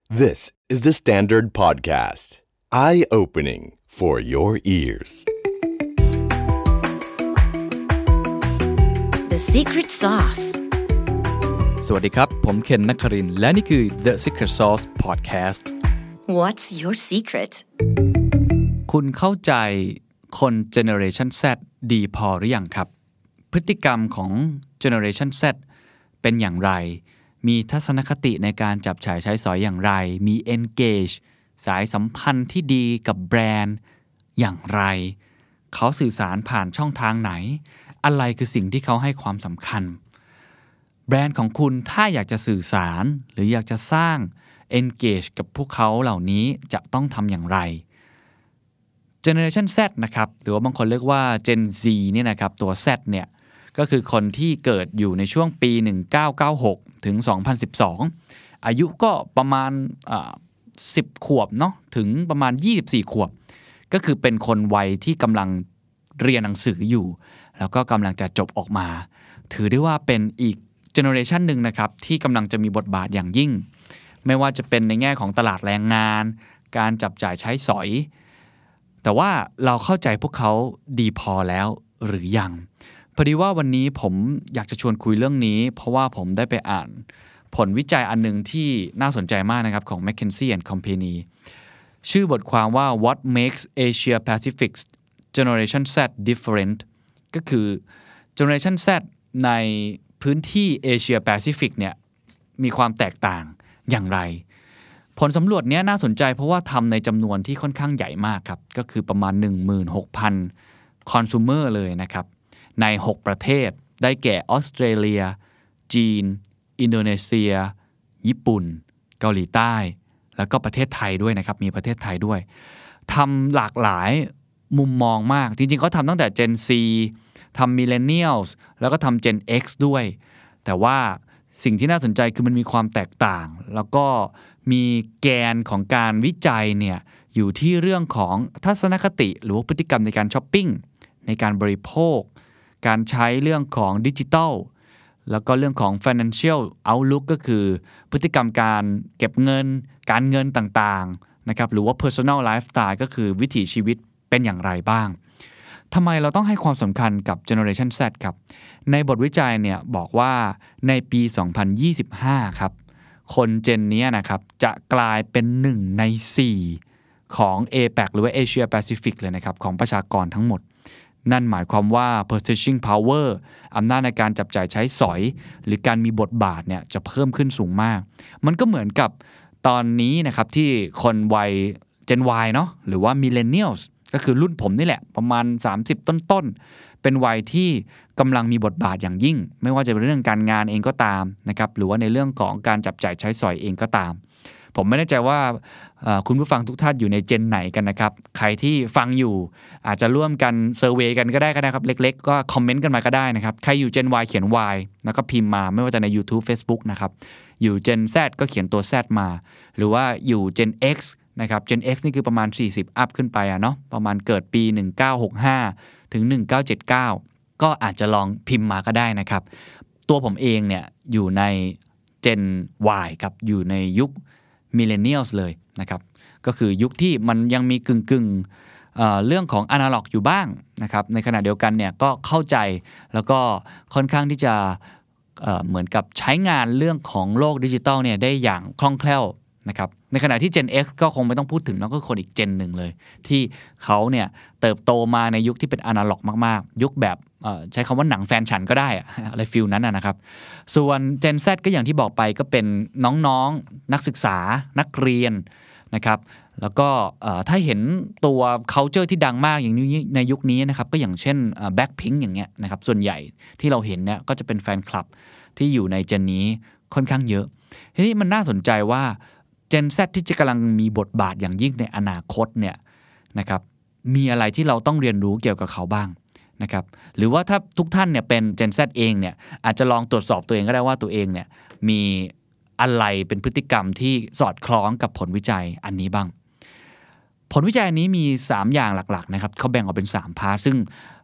This is the Standard Podcast. Eye-opening for your ears. The Secret Sauce สวัสดีครับผมเคนนักครินทร์และนี่คือ The Secret Sauce Podcast What's your secret คุณเข้าใจคน Generation Z ดีพอหรือยังครับพฤติกรรมของ Generation Z เป็นอย่างไรมีทัศนคติในการจับจ่ายใช้สอยอย่างไรมี engage สายสัมพันธ์ที่ดีกับแบรนด์อย่างไรเขาสื่อสารผ่านช่องทางไหนอะไรคือสิ่งที่เขาให้ความสำคัญแบรนด์ของคุณถ้าอยากจะสื่อสารหรืออยากจะสร้าง engage กับพวกเขาเหล่านี้จะต้องทำอย่างไร Generation Z นะครับหรือว่าบางคนเรียกว่า Gen Z เนี่ยนะครับตัว Z เนี่ยก็คือคนที่เกิดอยู่ในช่วงปี1996ถึง2012อายุก็ประมาณ10ขวบเนาะถึงประมาณ24ขวบก็คือเป็นคนวัยที่กำลังเรียนหนังสืออยู่แล้วก็กำลังจะจบออกมาถือได้ว่าเป็นอีกเจเนอเรชันหนึ่งนะครับที่กำลังจะมีบทบาทอย่างยิ่งไม่ว่าจะเป็นในแง่ของตลาดแรงงานการจับจ่ายใช้สอยแต่ว่าเราเข้าใจพวกเขาดีพอแล้วหรือยังพอดีว่าวันนี้ผมอยากจะชวนคุยเรื่องนี้เพราะว่าผมได้ไปอ่านผลวิจัยอันนึงที่น่าสนใจมากนะครับของ McKinsey & Company ชื่อบทความว่า What makes Asia Pacific's Generation Z different ก็คือ Generation Z ในพื้นที่เอเชียแปซิฟิกเนี่ยมีความแตกต่างอย่างไรผลสำรวจนี้น่าสนใจเพราะว่าทำในจำนวนที่ค่อนข้างใหญ่มากครับก็คือประมาณ 16,000 คอน sumer เลยนะครับใน6ประเทศได้แก่ออสเตรเลียจีนอินโดนีเซียญี่ปุ่นเกาหลีใต้แล้วก็ประเทศไทยด้วยนะครับมีประเทศไทยด้วยทำหลากหลายมุมมองมากจริงๆเขาทำตั้งแต่ Gen C ทำ Millennials แล้วก็ทำ Gen X ด้วยแต่ว่าสิ่งที่น่าสนใจคือมันมีความแตกต่างแล้วก็มีแกนของการวิจัยเนี่ยอยู่ที่เรื่องของทัศนคติหรือว่าพฤติกรรมในการช้อปปิ้งในการบริโภคการใช้เรื่องของดิจิทัลแล้วก็เรื่องของ financial outlook ก็คือพฤติกรรมการเก็บเงินการเงินต่างๆนะครับหรือว่า personal lifestyle ก็คือวิถีชีวิตเป็นอย่างไรบ้างทำไมเราต้องให้ความสำคัญกับ Generation Z ครับในบทวิจัยเนี่ยบอกว่าในปี 2025 ครับคนเจนนี้นะครับจะกลายเป็น1ใน4ของ APAC หรือว่า Asia Pacific เลยนะครับของประชากรทั้งหมดนั่นหมายความว่า purchasing power อำนาจในการจับจ่ายใช้สอยหรือการมีบทบาทเนี่ยจะเพิ่มขึ้นสูงมากมันก็เหมือนกับตอนนี้นะครับที่คนวัย Gen Y เนาะหรือว่า Millennials ก็คือรุ่นผมนี่แหละประมาณ30ต้นๆเป็นวัยที่กำลังมีบทบาทอย่างยิ่งไม่ว่าจะเป็นเรื่องการงานเองก็ตามนะครับหรือว่าในเรื่องของการจับจ่ายใช้สอยเองก็ตามผมไม่แน่ใจว่าคุณผู้ฟังทุกท่านอยู่ในเจนไหนกันนะครับใครที่ฟังอยู่อาจจะร่วมกันเซอร์เวย์กันก็ได้นะครับเล็กๆก็คอมเมนต์กันมาก็ได้นะครับใครอยู่ Gen Y เขียน Y แล้วก็พิมพ์มาไม่ว่าจะใน YouTube Facebook นะครับอยู่ Gen Z ก็เขียนตัว Z มาหรือว่าอยู่ Gen X นะครับ Gen X นี่คือประมาณ40อัพขึ้นไปเนาะประมาณเกิดปี1965ถึง1979ก็อาจจะลองพิมพ์มาก็ได้นะครับตัวผมเองเนี่ยอยู่ใน Gen Y ครับอยู่ในยุคMillennials เลยนะครับก็คือยุคที่มันยังมีกึ่งเรื่องของอนาล็อกอยู่บ้างนะครับในขณะเดียวกันเนี่ยก็เข้าใจแล้วก็ค่อนข้างที่จะเหมือนกับใช้งานเรื่องของโลกดิจิทัลเนี่ยได้อย่างคล่องแคล่วนะครับในขณะที่ Gen X ก็คงไม่ต้องพูดถึงแล้วก็คนอีกเจนหนึ่งเลยที่เขาเนี่ยเติบโตมาในยุคที่เป็นอนาล็อกมากๆยุคแบบใช้คำว่าหนังแฟนฉันก็ได้อะไรฟิลนั้นนะครับส่วน Gen Z ก็อย่างที่บอกไปก็เป็นน้องๆนักศึกษานักเรียนนะครับแล้วก็ถ้าเห็นตัว culture ที่ดังมากอย่างนี้ในยุคนี้นะครับก็อย่างเช่นBlackpink อย่างเงี้ยนะครับส่วนใหญ่ที่เราเห็นเนี่ยก็จะเป็นแฟนคลับที่อยู่ในเจนนี้ค่อนข้างเยอะทีนี้มันน่าสนใจว่าGen Z ที่จะกำลังมีบทบาทอย่างยิ่งในอนาคตเนี่ยนะครับมีอะไรที่เราต้องเรียนรู้เกี่ยวกับเขาบ้างนะครับหรือว่าถ้าทุกท่านเนี่ยเป็น Gen Z เองเนี่ยอาจจะลองตรวจสอบตัวเองก็ได้ว่าตัวเองเนี่ยมีอะไรเป็นพฤติกรรมที่สอดคล้องกับผลวิจัยอันนี้บ้างผลวิจัยอันนี้มี3อย่างหลักๆนะครับเขาแบ่งออกเป็น3พาร์ทซึ่ง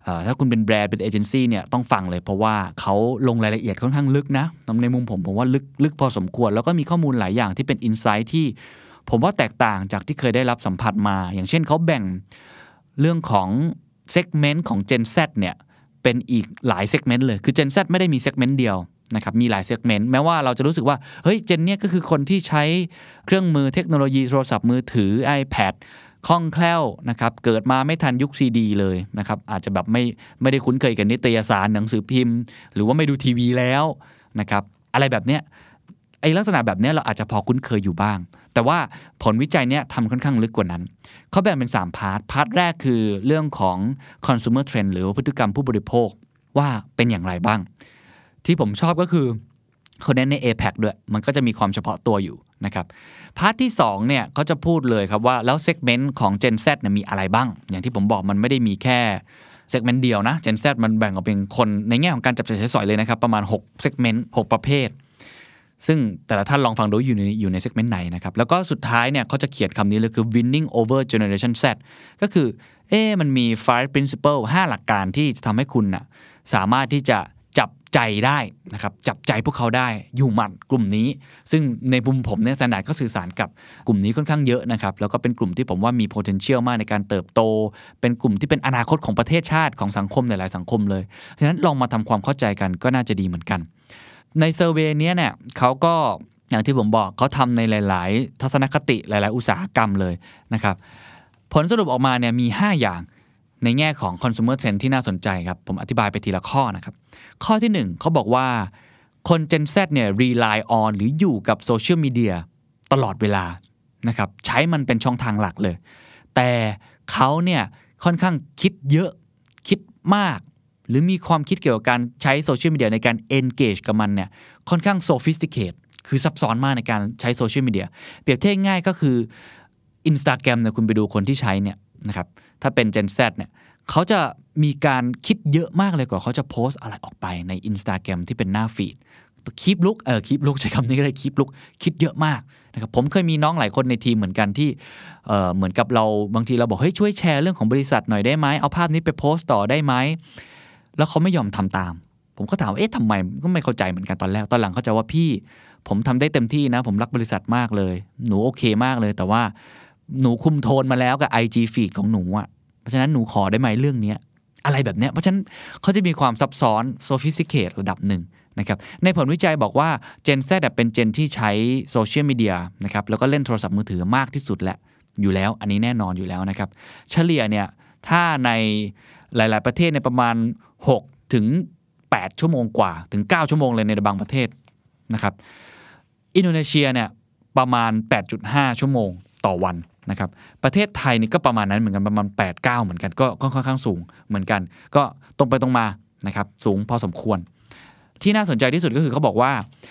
ถ้าคุณเป็นแบรนด์เป็นเอเจนซี่เนี่ยต้องฟังเลยเพราะว่าเขาลงรายละเอียดค่อนข้างลึกนะในมุมผมว่าลึกพอสมควรแล้วก็มีข้อมูลหลายอย่างที่เป็นอินไซต์ที่ผมว่าแตกต่างจากที่เคยได้รับสัมผัสมาอย่างเช่นเขาแบ่งเรื่องของเซกเมนต์ของ Gen Z เนี่ยเป็นอีกหลายเซกเมนต์เลยคือ Gen Z ไม่ได้มีเซกเมนต์เดียวนะครับมีหลายเซกเมนต์แม้ว่าเราจะรู้สึกว่าเฮ้ย Gen เนี่ยก็คือคนที่ใช้เครื่องมือเทคโนโลยีโทรศัพท์มือถือ iPad คล่องแคล่วนะครับเกิดมาไม่ทันยุคซีดีเลยนะครับอาจจะแบบไม่ได้คุ้นเคยกับนิตยสารหนังสือพิมพ์หรือว่าไม่ดูทีวีแล้วนะครับอะไรแบบเนี้ยไอ้ลักษณะแบบเนี้ยเราอาจจะพอคุ้นเคยอยู่บ้างแต่ว่าผลวิจัยเนี้ยทำค่อนข้างลึกกว่านั้นเขาแบ่งเป็น3พาร์ทแรกคือเรื่องของ consumer trend หรือพฤติกรรมผู้บริโภคว่าเป็นอย่างไรบ้างที่ผมชอบก็คือคนเน้นใน APAC ด้วยมันก็จะมีความเฉพาะตัวอยู่นะครับพาร์ทที่2เนี่ยเขาจะพูดเลยครับว่าแล้วเซกเมนต์ของ Gen Z เนี่ยมีอะไรบ้างอย่างที่ผมบอกมันไม่ได้มีแค่เซกเมนต์เดียวนะ Gen Z มันแบ่งออกเป็นคนในแง่ของการจับจ่ายใช้สอยเลยนะครับประมาณ6เซกเมนต์6ประเภทซึ่งแต่ละท่านลองฟังดูอยู่ในเซกเมนต์ไหนนะครับแล้วก็สุดท้ายเนี่ยเขาจะเขียนคำนี้เลยคือ winning over generation Z ก็คือมันมี 5 principle 5 หลักการที่จะทำให้คุณน่ะสามารถที่จะจับใจได้นะครับจับใจพวกเขาได้อยู่หมัดกลุ่มนี้ซึ่งในมุมผมเนี่ยStandardก็สื่อสารกับกลุ่มนี้ค่อนข้างเยอะนะครับแล้วก็เป็นกลุ่มที่ผมว่ามี potential มากในการเติบโตเป็นกลุ่มที่เป็นอนาคตของประเทศชาติของสังคมหลายๆสังคมเลยฉะนั้นลองมาทำความเข้าใจกันก็น่าจะดีเหมือนกันในเซอร์เวย์นี้เนี่ยเขาก็อย่างที่ผมบอกเขาทำในหลายๆทัศนคติหลายๆอุตสาหกรรมเลยนะครับผลสรุปออกมาเนี่ยมี5อย่างในแง่ของ consumer trend ที่น่าสนใจครับผมอธิบายไปทีละข้อนะครับข้อที่1เขาบอกว่าคน Gen Z เนี่ย rely on หรืออยู่กับโซเชียลมีเดียตลอดเวลานะครับใช้มันเป็นช่องทางหลักเลยแต่เขาเนี่ยค่อนข้างคิดเยอะคิดมากหรือมีความคิดเกี่ยวกับการใช้โซเชียลมีเดียในการ engage กับมันเนี่ยค่อนข้าง sophisticate คือซับซ้อนมากในการใช้โซเชียลมีเดียเปรียบเทียบง่ายก็คือ Instagram เนี่ยคุณไปดูคนที่ใช้เนี่ยนะครับถ้าเป็น Gen Z เนี่ยเขาจะมีการคิดเยอะมากเลยกว่าเขาจะโพสต์อะไรออกไปใน Instagram ที่เป็นหน้าฟีดคีปลุกใช้คำนี้ก็ได้คีปลุกคิดเยอะมากนะครับผมเคยมีน้องหลายคนในทีมเหมือนกันที่เหมือนกับเราบางทีเราบอกเฮ้ยช่วยแชร์เรื่องของบริษัทหน่อยได้ไหมเอาภาพนี้ไปโพสต์ต่อได้ไหมแล้วเขาไม่ยอมทำตามผมก็ถามว่าทำไมก็ไม่เข้าใจเหมือนกันตอนแรกตอนหลังเข้าใจว่าพี่ผมทำได้เต็มที่นะผมรักบริษัทมากเลยหนูโอเคมากเลยแต่ว่าหนูคุมโทนมาแล้วกับ IG feed ของหนูอ่ะเพราะฉะนั้นหนูขอได้ไหมเรื่องนี้อะไรแบบเนี้ยเพราะฉะนั้นเขาจะมีความซับซ้อน sophisticate ระดับหนึ่งนะครับในผลวิจัยบอกว่า Gen Z เป็นเจนที่ใช้โซเชียลมีเดียนะครับแล้วก็เล่นโทรศัพท์มือถือมากที่สุดแหละอยู่แล้วอันนี้แน่นอนอยู่แล้วนะครับเฉลี่ยเนี่ยถ้าในหลายๆประเทศในประมาณ6ถึง8ชั่วโมงกว่าถึง9ชั่วโมงเลยในบางประเทศนะครับอินโดนีเซียเนี่ยประมาณ 8.5 ชั่วโมงต่อวันนะครับประเทศไทยนี่ก็ประมาณนั้นเหมือนกันประมาณ 8-9 เหมือนกันก็ค่อนข้างสูงเหมือนกันก็ตรงไปตรงมานะครับสูงพอสมควรที่น่าสนใจที่สุดก็คือเขาบอกว่า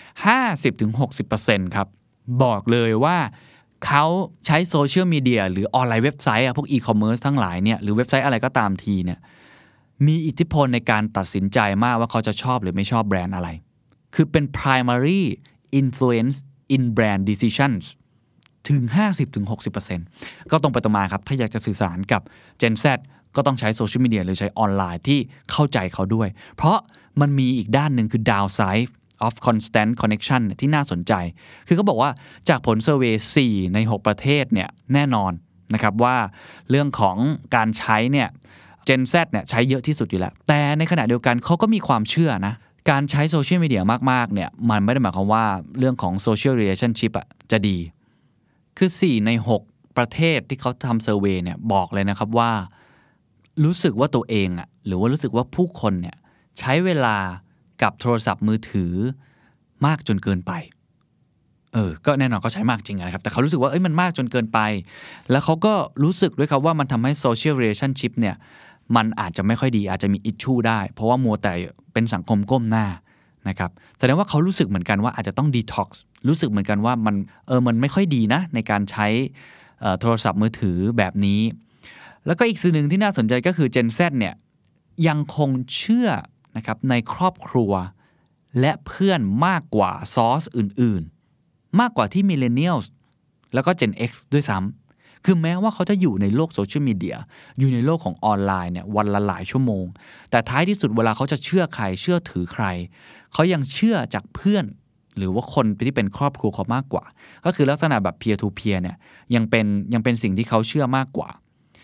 50-60% ครับบอกเลยว่าเขาใช้โซเชียลมีเดียหรือออนไลน์เว็บไซต์พวกอีคอมเมิร์ซทั้งหลายเนี่ยหรือเว็บไซต์อะไรก็ตามทีเนี่ยมีอิทธิพลในการตัดสินใจมากว่าเขาจะชอบหรือไม่ชอบแบรนด์อะไรคือเป็น primary influence in brand decisions ถึง 50-60% ก็ตรงไปตรงมาครับถ้าอยากจะสื่อสารกับ Gen Z ก็ต้องใช้โซเชียลมีเดียหรือใช้ออนไลน์ที่เข้าใจเขาด้วยเพราะมันมีอีกด้านหนึ่งคือ downside of constant connection ที่น่าสนใจคือเขาบอกว่าจากผลเซอร์เวย์4ใน6ประเทศเนี่ยแน่นอนนะครับว่าเรื่องของการใช้เนี่ย Gen Z เนี่ยใช้เยอะที่สุดอยู่แล้วแต่ในขณะเดียวกันเขาก็มีความเชื่อนะการใช้โซเชียลมีเดียมากๆเนี่ยมันไม่ได้หมายความว่าเรื่องของ social relationship จะดีคือ4ใน6ประเทศที่เขาทำเซอร์เวย์เนี่ยบอกเลยนะครับว่ารู้สึกว่าตัวเองหรือว่ารู้สึกว่าผู้คนเนี่ยใช้เวลากับโทรศัพท์มือถือมากจนเกินไปก็แน่นอนเขาใช้มากจริงนะครับแต่เขารู้สึกว่ามันมากจนเกินไปแล้วเขาก็รู้สึกด้วยครับว่ามันทำให้ social relationship เนี่ยมันอาจจะไม่ค่อยดีอาจจะมี issue ได้เพราะว่ามัวแต่เป็นสังคมก้มหน้านะครับแสดงว่าเขารู้สึกเหมือนกันว่าอาจจะต้อง detox รู้สึกเหมือนกันว่ามันไม่ค่อยดีนะในการใช้โทรศัพท์มือถือแบบนี้แล้วก็อีกสิ่งหนึ่งที่น่าสนใจก็คือ Gen Z เนี่ยยังคงเชื่อนะครับในครอบครัวและเพื่อนมากกว่าซอร์สอื่นๆมากกว่าที่ Millennials แล้วก็ Gen X ด้วยซ้ำคือแม้ว่าเขาจะอยู่ในโลกโซเชียลมีเดียอยู่ในโลกของออนไลน์เนี่ยวันละหลายชั่วโมงแต่ท้ายที่สุดเวลาเขาจะเชื่อใครเชื่อถือใครเขายังเชื่อจากเพื่อนหรือว่าคนที่เป็นครอบครัวเขามากกว่าก็คือลักษณะแบบ peer to peer เนี่ยยังเป็นสิ่งที่เขาเชื่อมากกว่า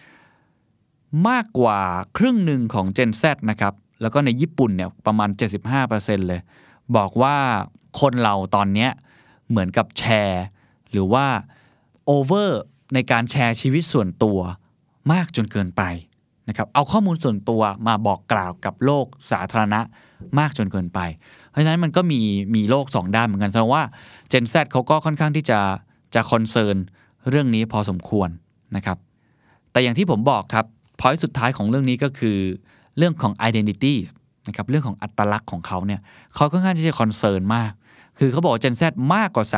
ครึ่งหนึ่งของ Gen Z นะครับแล้วก็ในญี่ปุ่นเนี่ยประมาณ 75% เลยบอกว่าคนเราตอนนี้เหมือนกับแชร์หรือว่าโอเวอร์ในการแชร์ชีวิตส่วนตัวมากจนเกินไปนะครับเอาข้อมูลส่วนตัวมาบอกกล่าวกับโลกสาธารณะมากจนเกินไปเพราะฉะนั้นมันก็มีโลก2ด้านเหมือนกันแสดงว่า Gen Z เขาก็ค่อนข้างที่จะคอนเซิร์นเรื่องนี้พอสมควรนะครับแต่อย่างที่ผมบอกครับพอยต์สุดท้ายของเรื่องนี้ก็คือเรื่องของ identity นะครับเรื่องของอัตลักษณ์ของเขาเนี่ยเขาค่อนข้างที่จะคอนเซิร์นมากคือเขาบอก Gen Z มากกว่า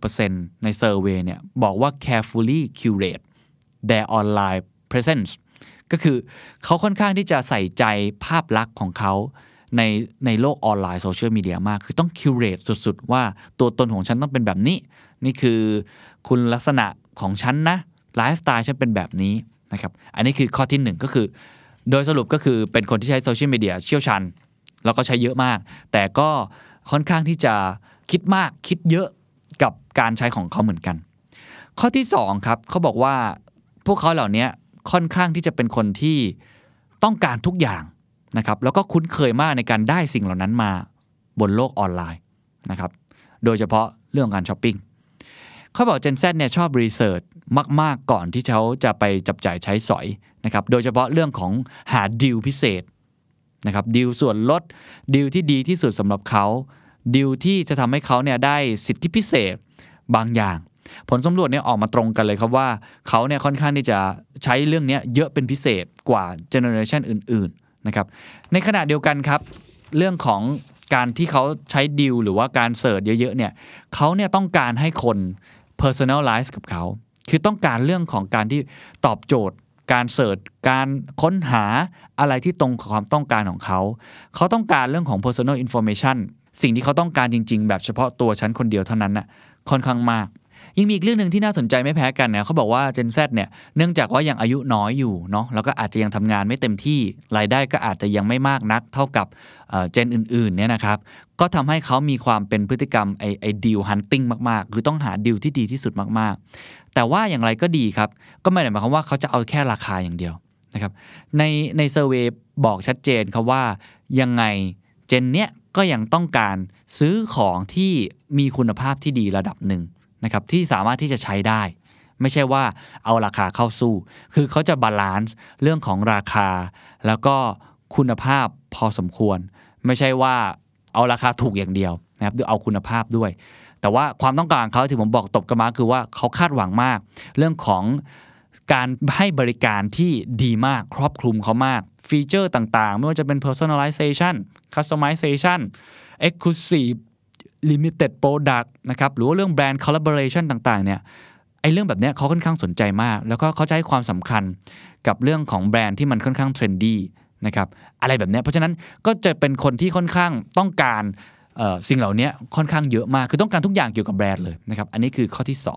36% ในเซอร์เวย์เนี่ยบอกว่า carefully curate their online presence ก็คือเขาค่อนข้างที่จะใส่ใจภาพลักษณ์ของเขาในโลกออนไลน์โซเชียลมีเดียมากคือต้อง curate สุดๆว่าตัวตนของฉันต้องเป็นแบบนี้นี่คือคุณลักษณะของฉันนะไลฟ์สไตล์ฉันเป็นแบบนี้นะครับอันนี้คือข้อที่1ก็คือโดยสรุปก็คือเป็นคนที่ใช้โซเชียลมีเดียเชี่ยวชาญแล้วก็ใช้เยอะมากแต่ก็ค่อนข้างที่จะคิดมากคิดเยอะกับการใช้ของเขาเหมือนกันข้อที่2ครับเขาบอกว่าพวกเขาเหล่านี้ค่อนข้างที่จะเป็นคนที่ต้องการทุกอย่างนะครับแล้วก็คุ้นเคยมากในการได้สิ่งเหล่านั้นมาบนโลกออนไลน์นะครับโดยเฉพาะเรื่องการช้อปปิ้งเขาบอก Gen Z เนี่ยชอบรีเสิร์ชมากๆก่อนที่เขาจะไปจับจ่ายใช้สอยนะครับโดยเฉพาะเรื่องของหาดีลพิเศษนะครับดีลส่วนลดดีลที่ดีที่สุดสำหรับเขาดีลที่จะทำให้เขาเนี่ยได้สิทธิพิเศษบางอย่างผลสำรวจเนี่ยออกมาตรงกันเลยครับว่าเขาเนี่ยค่อนข้างที่จะใช้เรื่องนี้เยอะเป็นพิเศษกว่าเจเนอเรชันอื่นๆนะครับในขณะเดียวกันครับเรื่องของการที่เขาใช้ดีลหรือว่าการเสิร์ชเยอะๆเนี่ยเขาเนี่ยต้องการให้คน personalize กับเขาคือต้องการเรื่องของการที่ตอบโจทย์การเสิร์ชการค้นหาอะไรที่ตรงกับความต้องการของเขาต้องการเรื่องของ personal information สิ่งที่เขาต้องการจริงๆแบบเฉพาะตัวฉันคนเดียวเท่านั้นน่ะค่อนข้างมากยังมีอีกเรื่องนึงที่น่าสนใจไม่แพ้กันเนี่ยเขาบอกว่า Gen Z เนี่ยเนื่องจากว่ายังอายุน้อยอยู่เนาะแล้วก็อาจจะยังทำงานไม่เต็มที่รายได้ก็อาจจะยังไม่มากนักเท่ากับเจนอื่นๆเนี่ยนะครับก็ทำให้เขามีความเป็นพฤติกรรมไอ้ดีลฮันติ้งมากๆคือต้องหาดีลที่ดีที่สุดมากๆแต่ว่าอย่างไรก็ดีครับก็ไม่ได้หมายความว่าเขาจะเอาแค่ราคาอย่างเดียวนะครับในเซอร์เวย์บอกชัดเจนครับว่ายังไงเจนเนี้ยก็ยังต้องการซื้อของที่มีคุณภาพที่ดีระดับหนึ่งนะครับที่สามารถที่จะใช้ได้ไม่ใช่ว่าเอาราคาเข้าสู้คือเขาจะบาลานซ์เรื่องของราคาแล้วก็คุณภาพพอสมควรไม่ใช่ว่าเอาราคาถูกอย่างเดียวนะครับหรือเอาคุณภาพด้วยแต่ว่าความต้องการเขาที่ผมบอกตบกันมาคือว่าเขาคาดหวังมากเรื่องของการให้บริการที่ดีมากครอบคลุมเขามากฟีเจอร์ต่างๆไม่ว่าจะเป็น personalization customization exclusive limited product นะครับหรือว่าเรื่อง brand collaboration ต่างๆเนี่ยไอ้เรื่องแบบนี้เขาค่อนข้างสนใจมากแล้วก็เขาจะให้ความสำคัญกับเรื่องของแบรนด์ที่มันค่อนข้างเทรนดี้นะครับอะไรแบบนี้เพราะฉะนั้นก็จะเป็นคนที่ค่อนข้างต้องการสิ่งเหล่านี้ค่อนข้างเยอะมากคือต้องการทุกอย่างเกี่ยวกับแบรนด์เลยนะครับอันนี้คือข้อที่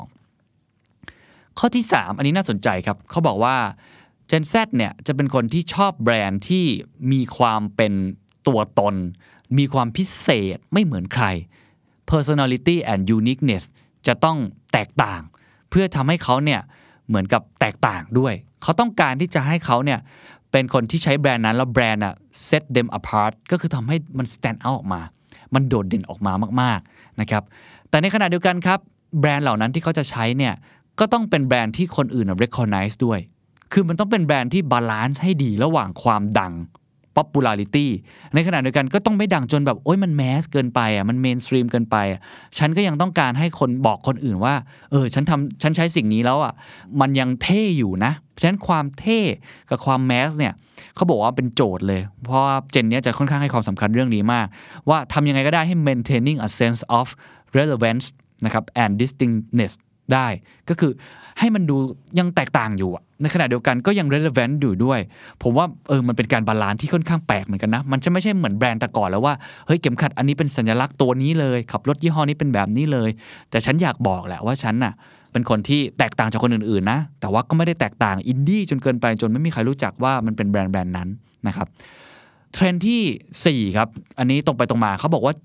2ข้อที่3อันนี้น่าสนใจครับเขาบอกว่า Gen Z เนี่ยจะเป็นคนที่ชอบแบรนด์ที่มีความเป็นตัวตนมีความพิเศษไม่เหมือนใครpersonality and uniqueness จะต้องแตกต่างเพื่อทำให้เขาเนี่ยเหมือนกับแตกต่างด้วยเขาต้องการที่จะให้เขาเนี่ยเป็นคนที่ใช้แบรนด์นั้นแล้วแบรนด์อ่ะ set them apart ก็คือทำให้มัน stand out ออกมามันโดดเด่นออกมามากๆนะครับแต่ในขณะเดียวกันครับแบรนด์เหล่านั้นที่เขาจะใช้เนี่ยก็ต้องเป็นแบรนด์ที่คนอื่น recognize ด้วยคือมันต้องเป็นแบรนด์ที่บาลานซ์ให้ดีระหว่างความดังpopularity ในขณะเดียวกันก็ต้องไม่ดังจนแบบโอ๊ยมันแมสเกินไปอ่ะมันเมนสตรีมเกินไปฉันก็ยังต้องการให้คนบอกคนอื่นว่าฉันใช้สิ่งนี้แล้วอ่ะมันยังเท่อยู่นะฉะนั้นความเท่กับความแมสเนี่ยเขาบอกว่าเป็นโจทย์เลยเพราะว่าเจนเนี้ยจะค่อนข้างให้ความสำคัญเรื่องนี้มากว่าทำยังไงก็ได้ให้ maintaining a sense of relevance นะครับ and distinctness ได้ก็คือให้มันดูยังแตกต่างอยู่ในขณะเดียวกันก็ยัง relevant อยู่ด้วยผมว่ามันเป็นการบาลานซ์ที่ค่อนข้างแปลกเหมือนกันนะมันจะไม่ใช่เหมือนแบรนด์แต่ก่อนแล้วว่าเฮ้ยเข็มขัดอันนี้เป็นสัญลักษณ์ตัวนี้เลยขับรถยี่ห้อนี้เป็นแบบนี้เลยแต่ฉันอยากบอกแหละว่าฉันน่ะเป็นคนที่แตกต่างจากคนอื่นๆนะแต่ว่าก็ไม่ได้แตกต่างอินดี้จนเกินไปจนไม่มีใครรู้จักว่ามันเป็นแบรนด์นั้นนะครับเทรนด์ที่4ครับอันนี้ตรงไปตรงมาเขาบอกว่า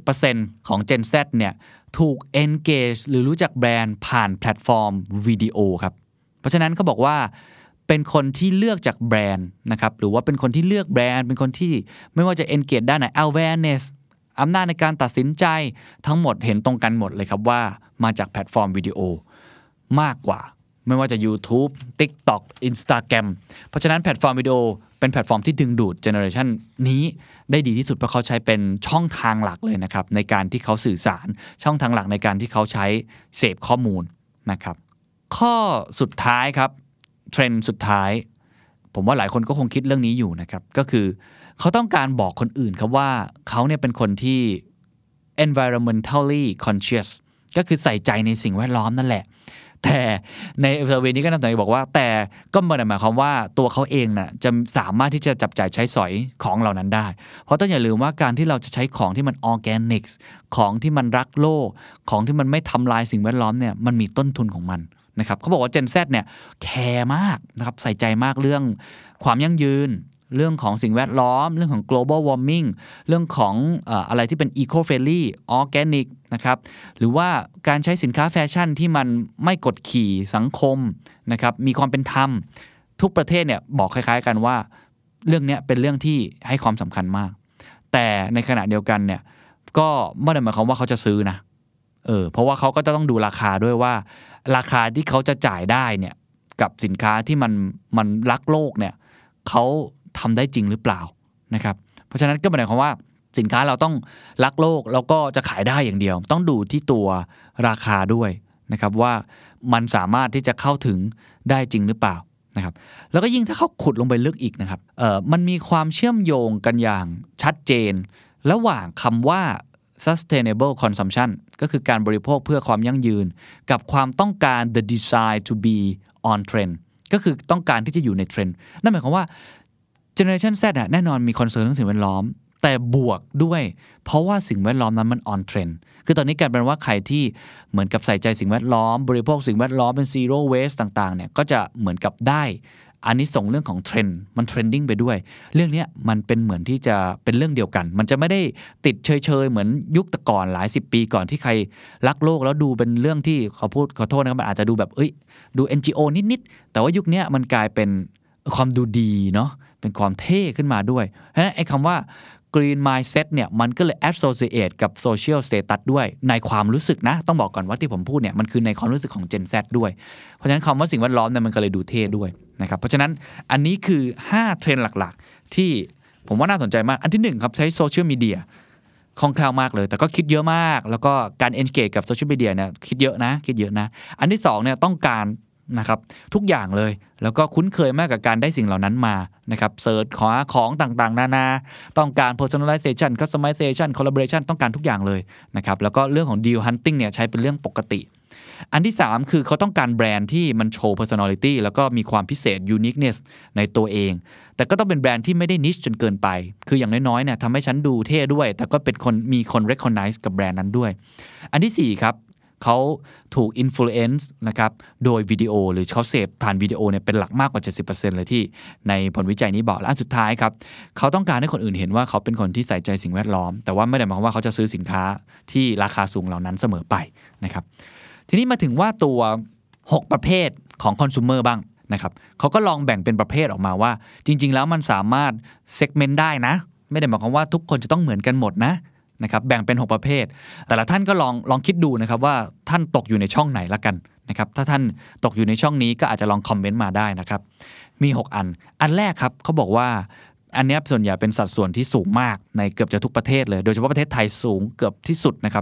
70% ของ Gen Z เนี่ยถูก engage หรือรู้จักแบรนด์ผ่านแพลตฟอร์มวิดีโอครับเพราะฉะนั้นเขาบอกว่าเป็นคนที่เลือกจากแบรนด์นะครับหรือว่าเป็นคนที่เลือกแบรนด์เป็นคนที่ไม่ว่าจะ engage ด้านไหน awareness อำนาจในการตัดสินใจทั้งหมดเห็นตรงกันหมดเลยครับว่ามาจากแพลตฟอร์มวิดีโอมากกว่าไม่ว่าจะ YouTube TikTok Instagram เพราะฉะนั้นแพลตฟอร์มวิดีโอเป็นแพลตฟอร์มที่ดึงดูดเจเนอเรชันนี้ได้ดีที่สุดเพราะเขาใช้เป็นช่องทางหลักเลยนะครับในการที่เขาสื่อสารช่องทางหลักในการที่เขาใช้เสพข้อมูลนะครับข้อสุดท้ายครับเทรนด์สุดท้ายผมว่าหลายคนก็คงคิดเรื่องนี้อยู่นะครับก็คือเขาต้องการบอกคนอื่นครับว่าเขาเนี่ยเป็นคนที่ environmentally conscious ก็คือใส่ใจในสิ่งแวดล้อมนั่นแหละแต่ในเซอร์เวย์นี้ก็น่าสนใจบอกว่าแต่ก็ไม่ได้หมายความว่าตัวเขาเองน่ะจะสามารถที่จะจับจ่ายใช้สอยของเหล่านั้นได้เพราะต้องอย่าลืมว่าการที่เราจะใช้ของที่มันออร์แกนิกของที่มันรักโลกของที่มันไม่ทำลายสิ่งแวดล้อมเนี่ยมันมีต้นทุนของมันนะครับเขาบอกว่า Gen Z เนี่ยแคร์มากนะครับใส่ใจมากเรื่องความยั่งยืนเรื่องของสิ่งแวดล้อมเรื่องของ global warming เรื่องของอะไรที่เป็น eco friendly organic นะครับหรือว่าการใช้สินค้าแฟชั่นที่มันไม่กดขี่สังคมนะครับมีความเป็นธรรมทุกประเทศเนี่ยบอกคล้ายๆกันว่าเรื่องนี้เป็นเรื่องที่ให้ความสำคัญมากแต่ในขณะเดียวกันเนี่ยก็ไม่ได้หมายความว่าเขาจะซื้อนะเพราะว่าเขาก็จะต้องดูราคาด้วยว่าราคาที่เขาจะจ่ายได้เนี่ยกับสินค้าที่มันรักโลกเนี่ยเขาทำได้จริงหรือเปล่านะครับเพราะฉะนั้นก็หมายความว่าสินค้าเราต้องรักโลกแล้วก็จะขายได้อย่างเดียวต้องดูที่ตัวราคาด้วยนะครับว่ามันสามารถที่จะเข้าถึงได้จริงหรือเปล่านะครับแล้วก็ยิ่งถ้าเขาขุดลงไปลึกอีกนะครับมันมีความเชื่อมโยงกันอย่างชัดเจนระหว่างคำว่า sustainable consumption ก็คือการบริโภคเพื่อความยั่งยืนกับความต้องการ the desire to be on trend ก็คือต้องการที่จะอยู่ในเทรนด์นั่นหมายความว่าGeneration Z แน่นอนมีคอนเซิร์นเรื่องสิ่งแวดล้อมแต่บวกด้วยเพราะว่าสิ่งแวดล้อมนั้นมันออนเทรนด์คือตอนนี้กลายเป็นว่าใครที่เหมือนกับใส่ใจสิ่งแวดล้อมบริโภคสิ่งแวดล้อมเป็น zero waste ต่างๆเนี่ยก็จะเหมือนกับได้อันนี้ส่งเรื่องของเทรนด์มันเทรนดิ้งไปด้วยเรื่องนี้มันเป็นเหมือนที่จะเป็นเรื่องเดียวกันมันจะไม่ได้ติดเฉยๆเหมือนยุคแต่ก่อนหลาย10ปีก่อนที่ใครรักโลกแล้วดูเป็นเรื่องที่ขอโทษนะครับมันอาจจะดูแบบดู NGO นิดๆแต่ว่ายุคนี้มันกลายเป็นความดูดีเนาะเป็นความเท่ขึ้นมาด้วยเพราะฉะนั้นไอ้คำว่า green mindset เนี่ยมันก็เลย associate กับ social status ด้วยในความรู้สึกนะต้องบอกก่อนว่าที่ผมพูดเนี่ยมันคือในความรู้สึกของ Gen Z ด้วยเพราะฉะนั้นคำว่าสิ่งแวดล้อมเนี่ยมันก็เลยดูเท่ด้วยนะครับเพราะฉะนั้นอันนี้คือ5เทรนด์หลักๆที่ผมว่าน่าสนใจมากอันที่1ครับใช้โซเชียลมีเดียคล่องแคล่วมากเลยแต่ก็คิดเยอะมากแล้วก็การ engage กับโซเชียลมีเดียเนี่ยคิดเยอะนะอันที่2เนี่ยต้องการนะครับทุกอย่างเลยแล้วก็คุ้นเคยมากกับการได้สิ่งเหล่านั้นมานะครับเสิร์ชของต่างๆนานาต้องการ personalization customization collaboration ต้องการทุกอย่างเลยนะครับแล้วก็เรื่องของ deal hunting เนี่ยใช้เป็นเรื่องปกติอันที่3คือเขาต้องการแบรนด์ที่มันโชว์ personality แล้วก็มีความพิเศษ uniqueness ในตัวเองแต่ก็ต้องเป็นแบรนด์ที่ไม่ได้ niche จนเกินไปคืออย่างน้อยๆเนี่ยทำให้ฉันดูเท่ด้วยแต่ก็เป็นคนมีคน recognize กับแบรนด์นั้นด้วยอันที่4ครับเขาถูก influence นะครับโดยวิดีโอหรือเขาเสพผ่านวิดีโอเนี่ยเป็นหลักมากกว่า 70% เลยที่ในผลวิจัยนี้บอกและอันสุดท้ายครับเขาต้องการให้คนอื่นเห็นว่าเขาเป็นคนที่ใส่ใจสิ่งแวดล้อมแต่ว่าไม่ได้หมายความว่าเขาจะซื้อสินค้าที่ราคาสูงเหล่านั้นเสมอไปนะครับทีนี้มาถึงว่าตัว6ประเภทของคอน sumer บ้างนะครับเขาก็ลองแบ่งเป็นประเภทออกมาว่าจริงๆแล้วมันสามารถ segment ได้นะไม่ได้หมายความว่าทุกคนจะต้องเหมือนกันหมดนะครับแบ่งเป็น6ประเภทแต่ละท่านก็ลองคิดดูนะครับว่าท่านตกอยู่ในช่องไหนละกันนะครับถ้าท่านตกอยู่ในช่องนี้ก็อาจจะลองคอมเมนต์มาได้นะครับมี6อันแรกครับเขาบอกว่าอันนี้ส่วนใหญ่เป็นสัดส่วนที่สูงมากในเกือบจะทุกประเทศเลยโดยเฉพาะประเทศไทยสูงเกือบที่สุดนะครับ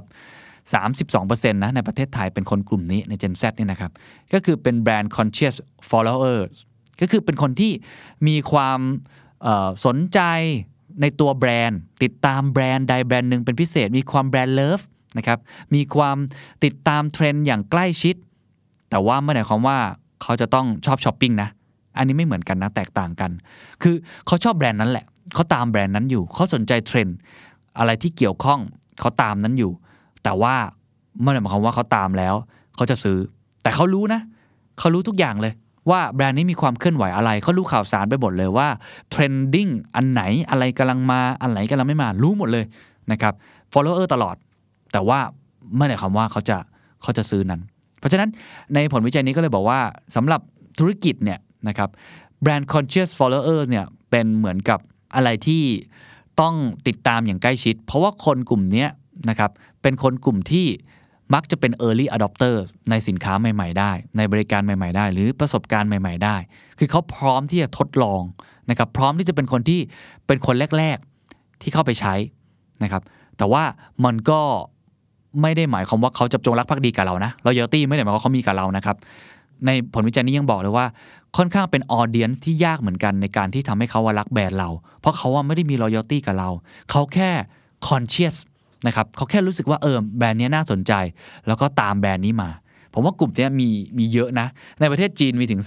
32% นะในประเทศไทยเป็นคนกลุ่มนี้ใน Gen Z เนี่ยนะครับก็คือเป็นแบรนด์ conscious followers ก็คือเป็นคนที่มีความสนใจในตัวแบรนด์ติดตามแบรนด์ใดแบรนด์หนึ่งเป็นพิเศษมีความแบรนด์เลิฟนะครับมีความติดตามเทรนด์อย่างใกล้ชิดแต่ว่าไม่ได้หมายความว่าเขาจะต้องชอบช้อปปิ้งนะอันนี้ไม่เหมือนกันนะแตกต่างกันคือเขาชอบแบรนด์นั้นแหละเขาตามแบรนด์นั้นอยู่เขาสนใจเทรนด์อะไรที่เกี่ยวข้องเขาตามนั้นอยู่แต่ว่าไม่ได้หมายความว่าเขาตามแล้วเขาจะซื้อแต่เขารู้นะเขารู้ทุกอย่างเลยว่าแบรนด์นี้มีความเคลื่อนไหวอะไรเขารู้ข่าวสารไปหมดเลยว่าเทรนดิ้งอันไหนอะไรกำลังมาอันไหนกำลังไม่มารู้หมดเลยนะครับ follower ตลอดแต่ว่าไม่ได้คำว่าเขาจะซื้อนั้นเพราะฉะนั้นในผลวิจัยนี้ก็เลยบอกว่าสำหรับธุรกิจเนี่ยนะครับแบรนด์ conscious follower เนี่ยเป็นเหมือนกับอะไรที่ต้องติดตามอย่างใกล้ชิดเพราะว่าคนกลุ่มนี้นะครับเป็นคนกลุ่มที่มักจะเป็น early adopter ในสินค้าใหม่ๆได้ในบริการใหม่ๆได้หรือประสบการณ์ใหม่ๆได้คือเขาพร้อมที่จะทดลองนะครับพร้อมที่จะเป็นคนที่เป็นคนแรกๆที่เข้าไปใช้นะครับแต่ว่ามันก็ไม่ได้หมายความว่าเขาจะจงรักภักดีกับเรานะ loyalty ไม่ได้หมายความว่าเขามีกับเรานะครับในผลวิจัยนี้ยังบอกเลยว่าค่อนข้างเป็น audience ที่ยากเหมือนกันในการที่ทำให้เขารักแบรนด์เราเพราะเขาไม่ได้มี loyalty กับเราเขาแค่ conscious นะครับเขาแค่รู้สึกว่าแบรนด์นี้น่าสนใจแล้วก็ตามแบรนด์นี้มาผมว่ากลุ่มนี้มีเยอะนะในประเทศจีนมีถึง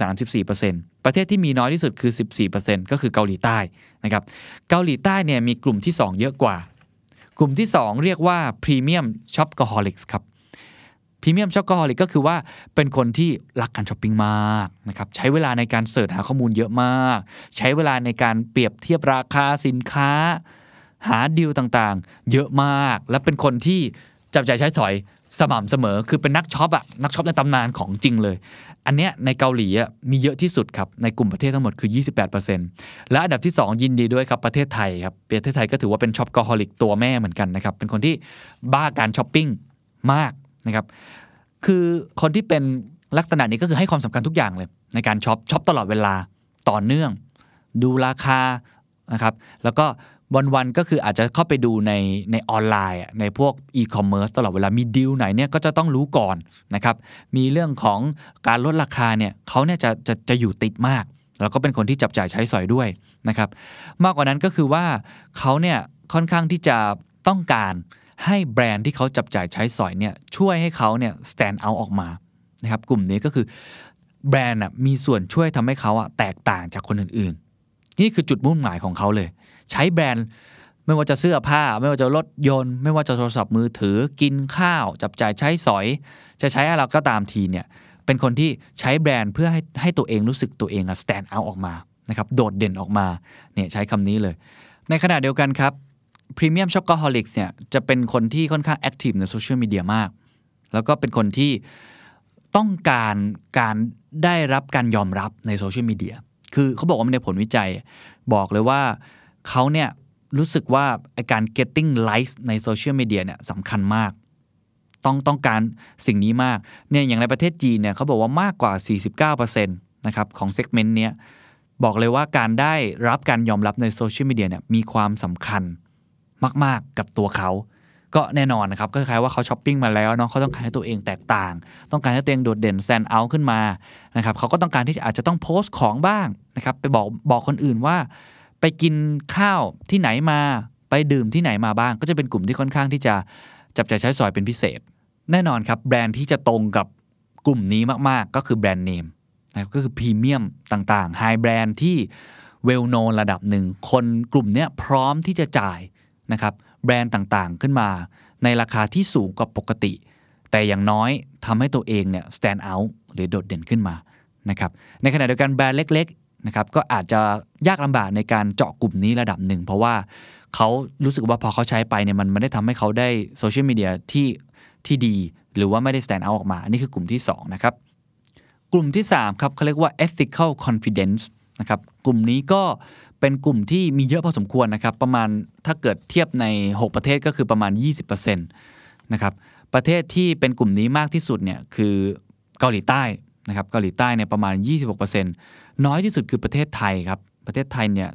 34% ประเทศที่มีน้อยที่สุดคือ 14% ก็คือเกาหลีใต้นะครับเกาหลีใต้เนี่ยมีกลุ่มที่2เยอะกว่ากลุ่มที่2เรียกว่า Premium Shopaholics ครับ Premium Shopaholic ก็คือว่าเป็นคนที่รักการช้อปปิ้งมากนะครับใช้เวลาในการเสิร์ชหาข้อมูลเยอะมากใช้เวลาในการเปรียบเทียบราคาสินค้าหาดีลต่างๆเยอะมากและเป็นคนที่จับจ่ายใช้สอยสม่ำเสมอคือเป็นนักช็อปในตำนานของจริงเลยอันเนี้ยในเกาหลีมีเยอะที่สุดครับในกลุ่มประเทศทั้งหมดคือ 28% และอันดับที่2ยินดีด้วยครับประเทศไทยครับประเทศไทยก็ถือว่าเป็นช็อปกอฮอลิกตัวแม่เหมือนกันนะครับเป็นคนที่บ้าการช้อปปิ้งมากนะครับคือคนที่เป็นลักษณะนี้ก็คือให้ความสำคัญทุกอย่างเลยในการช็อปตลอดเวลาต่อเนื่องดูราคานะครับแล้วก็วันๆก็คืออาจจะเข้าไปดูในออนไลน์ในพวกอีคอมเมิร์ซตลอดเวลามีดีลไหนเนี่ยก็จะต้องรู้ก่อนนะครับมีเรื่องของการลดราคาเนี่ยเขาเนี่ยจะอยู่ติดมากแล้วก็เป็นคนที่จับจ่ายใช้สอยด้วยนะครับมากกว่านั้นก็คือว่าเขาเนี่ยค่อนข้างที่จะต้องการให้แบรนด์ที่เขาจับจ่ายใช้สอยเนี่ยช่วยให้เขาเนี่ย stand out ออกมานะครับกลุ่มนี้ก็คือแบรนด์มีส่วนช่วยทำให้เขาแตกต่างจากคนอื่นๆนี่คือจุดมุ่งหมายของเขาเลยใช้แบรนด์ไม่ว่าจะเสื้อผ้าไม่ว่าจะรถยนต์ไม่ว่าจะโทรศัพท์มือถือกินข้าวจับจ่ายใช้สอยจะใช้อะไรก็ตามทีเนี่ยเป็นคนที่ใช้แบรนด์เพื่อให้ตัวเองรู้สึกตัวเอง stand out ออกมานะครับโดดเด่นออกมาเนี่ยใช้คำนี้เลยในขณะเดียวกันครับ Premium Shopaholics เนี่ยจะเป็นคนที่ค่อนข้างแอคทีฟในโซเชียลมีเดียมากแล้วก็เป็นคนที่ต้องการได้รับการยอมรับในโซเชียลมีเดียคือเขาบอกว่าในผลวิจัยบอกเลยว่าเขาเนี่ยรู้สึกว่าการ getting likes ในโซเชียลมีเดียเนี่ยสำคัญมากต้องการสิ่งนี้มากเนี่ยอย่างในประเทศจีนเนี่ยเขาบอกว่ามากกว่า 49% นะครับของเซกเมนต์เนี้ยบอกเลยว่าการได้รับการยอมรับในโซเชียลมีเดียเนี่ยมีความสำคัญมากๆกับตัวเขาก็แน่นอนนะครับก็คล้ายๆว่าเขาช้อปปิ้งมาแล้วเนาะเขาต้องการให้ตัวเองแตกต่างต้องการให้ตัวเองโดดเด่น stand out ขึ้นมานะครับเขาก็ต้องการที่อาจจะต้องโพสต์ของบ้างนะครับไปบอกคนอื่นว่าไปกินข้าวที่ไหนมาไปดื่มที่ไหนมาบ้างก็จะเป็นกลุ่มที่ค่อนข้างที่จะจับจ่ายใช้สอยเป็นพิเศษแน่นอนครับแบรนด์ที่จะตรงกับกลุ่มนี้มากๆก็คือแบรนด์เนมนะครับก็คือพรีเมียมต่างๆไฮแบรนด์ที่เวลโนนระดับหนึ่งคนกลุ่มนี้พร้อมที่จะจ่ายนะครับแบรนด์ต่างๆขึ้นมาในราคาที่สูงกว่าปกติแต่อย่างน้อยทำให้ตัวเองเนี่ย stand out หรือโดดเด่นขึ้นมานะครับในขณะเดียวกันแบรนด์เล็กๆนะครับก็อาจจะยากลำบากในการเจาะกลุ่มนี้ระดับหนึ่งเพราะว่าเขารู้สึกว่าพอเขาใช้ไปเนี่ยมันไม่ได้ทำให้เขาได้โซเชียลมีเดียที่ดีหรือว่าไม่ได้ stand out ออกมาอันนี้คือกลุ่มที่2นะครับกลุ่มที่3ครับเขาเรียกว่า ethical confidence นะครับกลุ่มนี้ก็เป็นกลุ่มที่มีเยอะพอสมควรนะครับประมาณถ้าเกิดเทียบใน6ประเทศก็คือประมาณ 20% นะครับประเทศที่เป็นกลุ่มนี้มากที่สุดเนี่ยคือเกาหลีใต้นะครับเกาหลีใต้เนี่ยประมาณ 26% น้อยที่สุดคือประเทศไทยครับประเทศไทยเนี่ย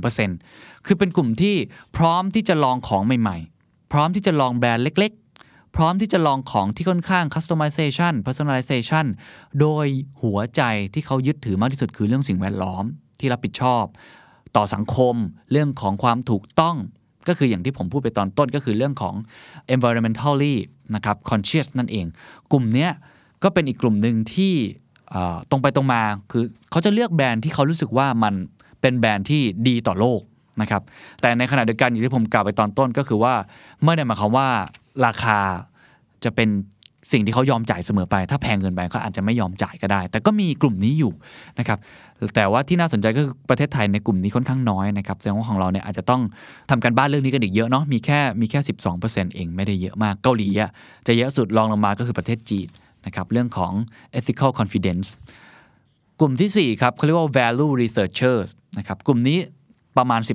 12% คือเป็นกลุ่มที่พร้อมที่จะลองของใหม่ๆพร้อมที่จะลองแบรนด์เล็กๆพร้อมที่จะลองของที่ค่อนข้าง customization personalization โดยหัวใจที่เขายึดถือมากที่สุดคือเรื่องสิ่งแวดล้อมที่รับผิดชอบต่อสังคมเรื่องของความถูกต้องก็คืออย่างที่ผมพูดไปตอนต้นก็คือเรื่องของ environmentally นะครับ conscious นั่นเองกลุ่มเนี้ยก็เป็นอีกกลุ่มหนึ่งที่ตรงไปตรงมาคือเขาจะเลือกแบรนด์ที่เขารู้สึกว่ามันเป็นแบรนด์ที่ดีต่อโลกนะครับแต่ในขณะเดียวกันอย่างที่ผมกล่าวไปตอนต้นก็คือว่าไม่ได้หมายความว่าราคาจะเป็นสิ่งที่เขายอมจ่ายเสมอไปถ้าแพงเกินไปเขาอาจจะไม่ยอมจ่ายก็ได้แต่ก็มีกลุ่มนี้อยู่นะครับแต่ว่าที่น่าสนใจก็คือประเทศไทยในกลุ่มนี้ค่อนข้างน้อยนะครับแสดงว่าของเราเนี่ยอาจจะต้องทำการบ้านเรื่องนี้กันอีกเยอะเนาะมีแค่ 12% เองไม่ได้เยอะมากเกาหลีอ่ะจะเยอะสุดรองลงมาก็คือประเทศจีนนะครับเรื่องของ ethical confidence กลุ่มที่4ครับเขาเรียกว่า value researchers นะครับกลุ่มนี้ประมาณ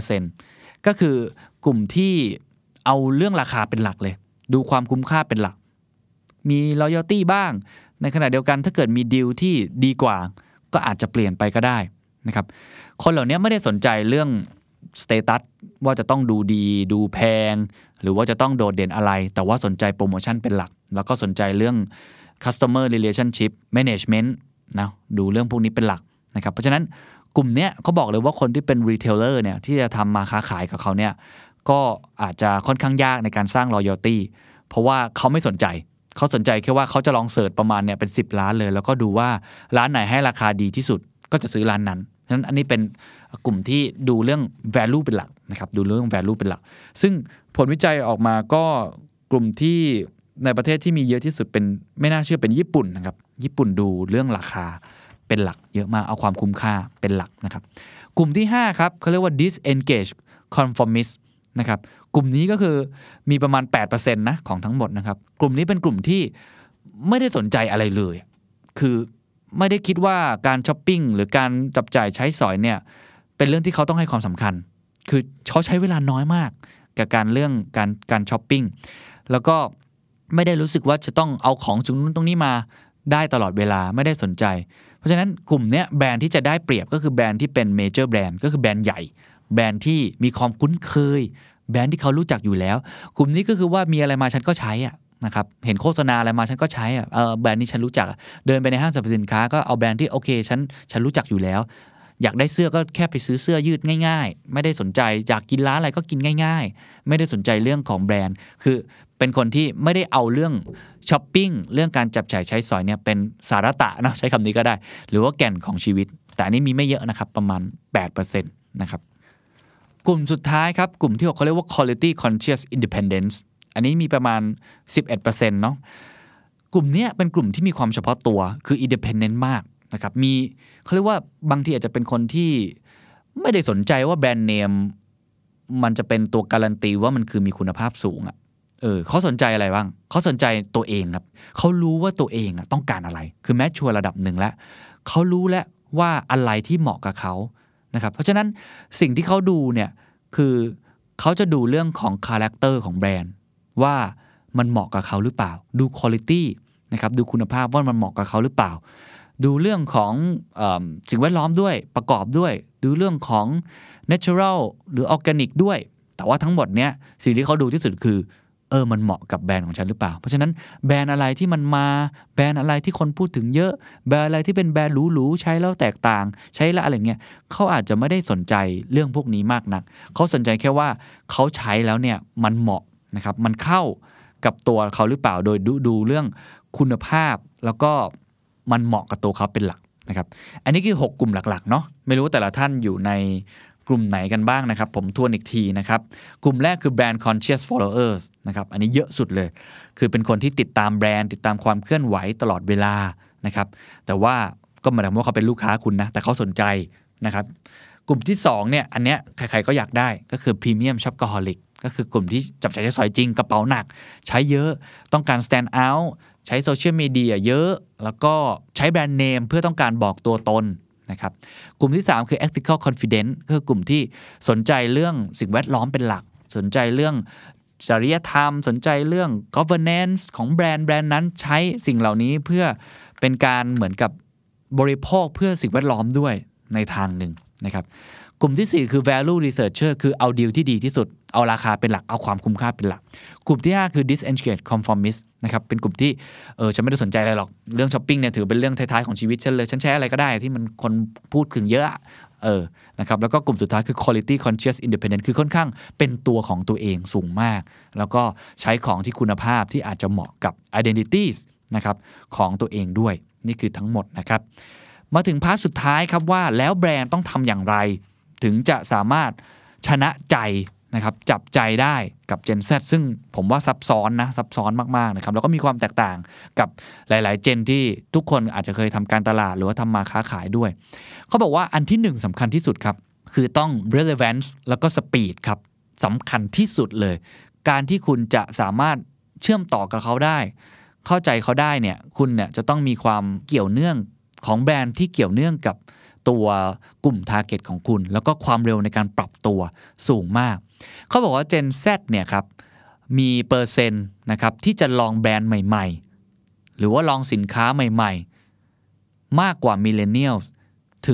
15% ก็คือกลุ่มที่เอาเรื่องราคาเป็นหลักเลยดูความคุ้มค่าเป็นหลักมี loyalty บ้างในขณะเดียวกันถ้าเกิดมีดีลที่ดีกว่าก็อาจจะเปลี่ยนไปก็ได้นะครับคนเหล่านี้ไม่ได้สนใจเรื่อง status ว่าจะต้องดูดีดูแพงหรือว่าจะต้องโดดเด่นอะไรแต่ว่าสนใจโปรโมชั่นเป็นหลักแล้วก็สนใจเรื่อง customer relationship management นะดูเรื่องพวกนี้เป็นหลักนะครับเพราะฉะนั้นกลุ่มนี้เขาบอกเลยว่าคนที่เป็น retailer เนี่ยที่จะทำมาค้าขายกับเขาเนี่ยก็อาจจะค่อนข้างยากในการสร้าง loyalty เพราะว่าเขาไม่สนใจเขาสนใจแค่ว่าเขาจะลองเสิร์ชประมาณเนี่ยเป็น10 ล้านเลยแล้วก็ดูว่าร้านไหนให้ราคาดีที่สุดก็จะซื้อร้านนั้นฉะนั้นอันนี้เป็นกลุ่มที่ดูเรื่อง value เป็นหลักนะครับดูเรื่อง value เป็นหลักซึ่งผลวิจัยออกมาก็กลุ่มที่ในประเทศที่มีเยอะที่สุดเป็นไม่น่าเชื่อเป็นญี่ปุ่นนะครับญี่ปุ่นดูเรื่องราคาเป็นหลักเยอะมากเอาความคุ้มค่าเป็นหลักนะครับกลุ่มที่5ครับเขาเรียกว่า disengage conformist นะครับกลุ่มนี้ก็คือมีประมาณ 8% นะของทั้งหมดนะครับกลุ่มนี้เป็นกลุ่มที่ไม่ได้สนใจอะไรเลยคือไม่ได้คิดว่าการช้อปปิ้งหรือการจับจ่ายใช้สอยเนี่ยเป็นเรื่องที่เขาต้องให้ความสำคัญคือเขาใช้เวลาน้อยมากกับเรื่องการช้อปปิ้งแล้วก็ไม่ได้รู้สึกว่าจะต้องเอาของจุดนู้นตรงนี้มาได้ตลอดเวลาไม่ได้สนใจเพราะฉะนั้นกลุ่มเนี้ยแบรนด์ที่จะได้เปรียบก็คือแบรนด์ที่เป็นเมเจอร์แบรนด์ก็คือแบรนด์ใหญ่แบรนด์ที่มีความคุ้นเคยแบรนด์ที่เขารู้จักอยู่แล้วกลุ่มนี้ก็คือว่ามีอะไรมาฉันก็ใช้อ่ะนะครับเห็นโฆษณาอะไรมาฉันก็ใช้อ่ะแบรนด์นี้ฉันรู้จักเดินไปในห้างสรรพสินค้าก็เอาแบรนด์ที่โอเคฉันรู้จักอยู่แล้วอยากได้เสื้อก็แค่ไปซื้อเสื้อยืดง่ายๆไม่ได้สนใจอยากกินร้านอะไรก็กินง่ายๆไม่ได้สนใจเรื่องของแบรนด์คือเป็นคนที่ไม่ได้เอาเรื่องช้อปปิ้งเรื่องการจับจ่ายใช้สอยเนี่ยเป็นสาระตะนะใช้คำนี้ก็ได้หรือว่าแก่นของชีวิตแต่อันนี้มีไม่เยอะนะครับประมาณ 8% นะครับกลุ่มสุดท้ายครับกลุ่มที่6เขาเรียกว่า quality conscious independence อันนี้มีประมาณ 11% เนาะกลุ่มนี้เป็นกลุ่มที่มีความเฉพาะตัวคือ independent มากนะครับมีเขาเรียกว่าบางทีอาจจะเป็นคนที่ไม่ได้สนใจว่าแบรนด์เนมมันจะเป็นตัวการันตีว่ามันคือมีคุณภาพสูงเขาสนใจอะไรบ้างเขาสนใจตัวเองครับเขารู้ว่าตัวเองต้องการอะไรคือแม้ชัวร์ระดับหนึ่งแล้วเขารู้แล้วว่าอะไรที่เหมาะกับเขานะครับเพราะฉะนั้นสิ่งที่เขาดูเนี่ยคือเขาจะดูเรื่องของคาแรคเตอร์ของแบรนด์ว่ามันเหมาะกับเขาหรือเปล่าดูคุณภาพนะครับดูคุณภาพว่ามันเหมาะกับเขาหรือเปล่าดูเรื่องของสิ่งแวดล้อมด้วยประกอบด้วยดูเรื่องของ natural หรือ organic ด้วยแต่ว่าทั้งหมดเนี้ยสิ่งที่เขาดูที่สุดคือมันเหมาะกับแบรนด์ของฉันหรือเปล่าเพราะฉะนั้นแบรนด์อะไรที่มันมาแบรนด์อะไรที่คนพูดถึงเยอะแบรนด์อะไรที่เป็นแบรนด์หรูๆใช้แล้วแตกต่างใช้แล้วอะไรเงี้ยเขาอาจจะไม่ได้สนใจเรื่องพวกนี้มากนักเขาสนใจแค่ว่าเขาใช้แล้วเนี่ยมันเหมาะนะครับมันเข้ากับตัวเขาหรือเปล่าโดยดูเรื่องคุณภาพแล้วก็มันเหมาะกับตัวเขาเป็นหลักนะครับอันนี้คือ6กลุ่มหลักๆเนาะไม่รู้แต่ละท่านอยู่ในกลุ่มไหนกันบ้างนะครับผมทวนอีกทีนะครับกลุ่มแรกคือ brand conscious followers นะครับอันนี้เยอะสุดเลยคือเป็นคนที่ติดตามแบรนด์ติดตามความเคลื่อนไหวตลอดเวลานะครับแต่ว่าก็หมายถึงว่าเขาเป็นลูกค้าคุณนะแต่เขาสนใจนะครับกลุ่มที่2เนี่ยอันเนี้ยใครๆก็อยากได้ก็คือ premium shopaholic ก็คือกลุ่มที่จับจ่ายใช้สอยจริงกระเป๋าหนักใช้เยอะต้องการ stand out ใช้โซเชียลมีเดียเยอะแล้วก็ใช้แบรนด์เนมเพื่อต้องการบอกตัวตนนะครับกลุ่มที่3คือ ethical confidence ก็คือกลุ่มที่สนใจเรื่องสิ่งแวดล้อมเป็นหลักสนใจเรื่องจริยธรรมสนใจเรื่อง governance ของแบรนด์นั้นใช้สิ่งเหล่านี้เพื่อเป็นการเหมือนกับบริโภคเพื่อสิ่งแวดล้อมด้วยในทางหนึ่งนะครับกลุ่มที่4คือ value researcher คือเอาดีลที่ดีที่สุดเอาราคาเป็นหลักเอาความคุ้มค่าเป็นหลักกลุ่มที่5คือ disengage conformist นะครับเป็นกลุ่มที่ฉันไม่ได้สนใจอะไรหรอกเรื่องช้อปปิ้งเนี่ยถือเป็นเรื่องท้ายๆของชีวิตฉันเลยฉันใช้อะไรก็ได้ที่มันคนพูดถึงเยอะนะครับแล้วก็กลุ่มสุดท้ายคือ quality conscious independent คือค่อนข้างเป็นตัวของตัวเองสูงมากแล้วก็ใช้ของที่คุณภาพที่อาจจะเหมาะกับ identities นะครับของตัวเองด้วยนี่คือทั้งหมดนะครับมาถึงพาร์ทสุดท้ายครับว่าแล้วแบรนด์ต้องทำอย่างไรถึงจะสามารถชนะใจนะครับจับใจได้กับ Gen Z ซึ่งผมว่าซับซ้อนมากๆนะครับแล้วก็มีความแตกต่างกับหลายๆ Gen ที่ทุกคนอาจจะเคยทำการตลาดหรือว่าทำมาค้าขายด้วยเขาบอกว่าอันที่1สำคัญที่สุดครับคือต้อง relevance แล้วก็ speed ครับสำคัญที่สุดเลยการที่คุณจะสามารถเชื่อมต่อกับเขาได้เข้าใจเขาได้เนี่ยคุณเนี่ยจะต้องมีความเกี่ยวเนื่องของแบรนด์ที่เกี่ยวเนื่องกับตัวกลุ่ม target ของคุณแล้วก็ความเร็วในการปรับตัวสูงมากเขาบอกว่า Gen Z เนี่ยครับมีเปอร์เซ็นต์นะครับที่จะลองแบรนด์ใหม่ๆหรือว่าลองสินค้าใหม่ๆมากกว่า Millennials ถึง